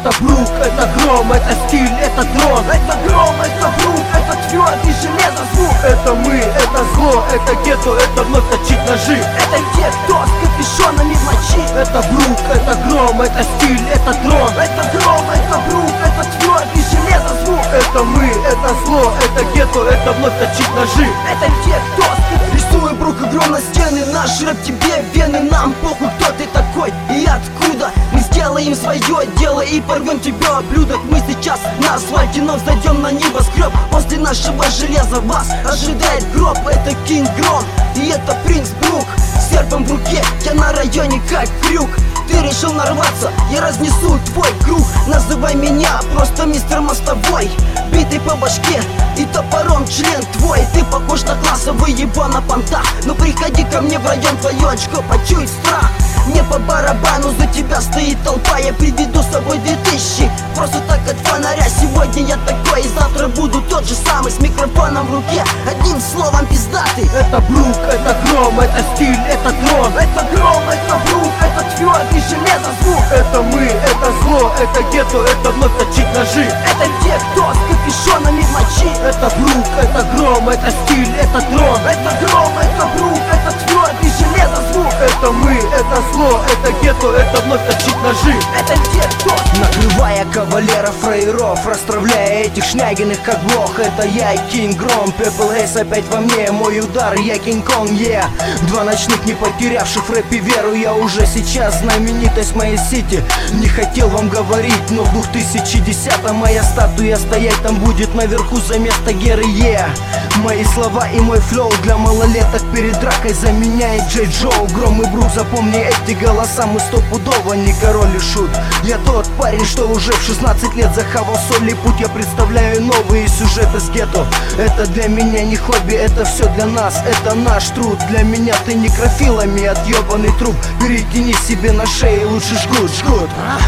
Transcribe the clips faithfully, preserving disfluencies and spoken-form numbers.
Это брук, это гром, это стиль, это трон. Это гром, это брук, это твердый железо звук. Это мы, это зло, это гетто, это вновь точить ножи. Это те, кто с капюшонами в ночи. Это брук, это гром, это стиль, это трон. Это гром, это брук, это твердый железо звук. Это мы, это зло, это гетто, это вновь точить ножи. Это те, кто с капюшонами. Рисуем брук и гром на стены. Наш рэп тебе вены. Нам похуй, кто ты такой и откуда. Мы сделаем свое дело и порвем тебя, ублюдок. Мы сейчас на асфальте, но взойдем на небоскреб. После нашего железа вас ожидает гроб. Это Кинг Гром и это Принц Брук. С серпом в руке, я на районе как крюк. Ты решил нарваться, я разнесу твой круг. Называй меня просто мистер Мостовой. Битый по башке и топором член твой. Ты похож на классовый еба на понтах. Но приходи ко мне в район, твое очко почует страх. Мне по барабану, за тебя стоит толпа. Я приведу с собой две тысячи, просто так от фонаря. Сегодня я такой и завтра буду тот же самый. С микрофоном в руке, одним словом пиздатый. Это брук, это гром, это стиль, это трон. Это гром, это брук, это твердый железо звук. Это мы, это зло, это гетто, это вновь точить ножи. Это те, кто с капюшонами в ночи. Это брук, это гром, это стиль, это трон. Это гром, это брук, это твердый железо звук. Это мы, это зло, это гетто, это вновь точить ножи. Это те, кто накрывая кавалеров, фраеров, расстравляя этих шнягиных как блох. Это я и Кинг Гром, Пепл Эйс опять во мне. Мой удар, я Кинг Конг, yeah. Два ночных, не потерявших в рэпе веру. Я уже сейчас знаменитость моей сити. Не хотел вам говорить, но в две тысячи десятом моя статуя стоять там будет наверху за место Геры, yeah. Мои слова и мой флоу для малолеток перед дракой заменяет Джей Джоу. Гром и Брук, запомни эти голоса, мы стопудово не король и шут. Я тот парень, что уже в шестнадцать лет захавал соль и путь. Я представляю новые сюжеты с гетто. Это для меня не хобби, это все для нас, это наш труд. Для меня ты некрофилами отъебанный труп. Перетяни себе на шее, лучше жгут, жгут.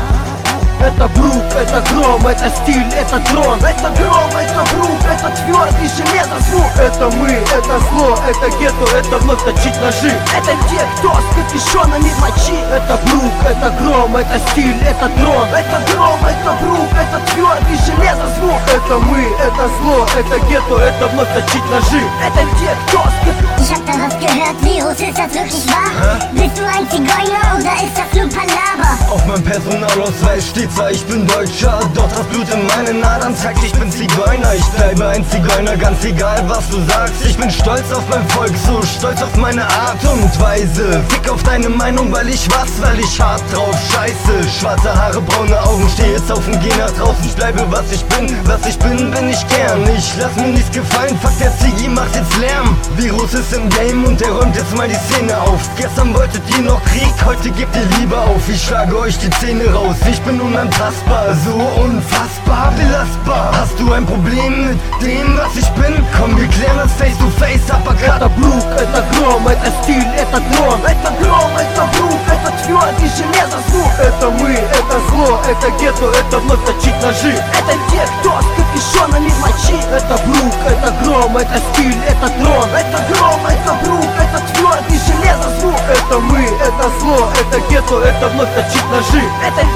Это брук, это гром, это стиль, это трон. Это гром, это брук, это твердый железо звук. Это мы, это зло, это гетто, это вновь точить ножи. Это те, кто с капюшонами в ночи. Это брук, это гром, это стиль, это трон. Это гром, это брук, это твердый железо звук. Это мы, это зло, это гетто, это вновь точить ножи. Это те, кто с капюшонами. Ich hab darauf gehört, Virus, ist das wirklich wahr? Hä? Bist du ein Zigeuner oder ist das nur Palaver? Auf meinem Personalausweis steht zwar, ich bin Deutscher, doch das Blut in meinen Adern zeigt, ich bin Zigeuner. Ich bleibe ein Zigeuner, ganz egal was du sagst. Ich bin stolz auf mein Volk, so stolz auf meine Art und Weise. Fick auf deine Meinung, weil ich was, weil ich hart drauf scheiße. Schwarze Haare, braune Augen, steh jetzt auf und geh nach draußen. Ich bleibe was ich bin, was ich bin, bin ich gern. Ich lass mir nichts gefallen, fuck der Ziggy macht jetzt Lärm. Virus ist im Game und der räumt jetzt mal die Szene auf. Gestern wolltet ihr noch Krieg, heute gebt ihr Liebe auf. Ich schlage euch die Zähne raus, ich bin unantastbar, so unfassbar belastbar. Hast du ein Problem mit dem, was ich bin? Komm, wir klären das face to face, Uppercut. Это брук, это гром, это стиль, это трон. Это гром, это брук, это твердый железо звук. Это мы, это зло, это гетто, это вновь точить ножи. Это те, кто с капюшонами в ночи. Это брук, это гром, это стиль, это трон. Это гром, это брук, это твердый железо звук. Это мы, это зло, это гетто, это вновь точить ножи. Это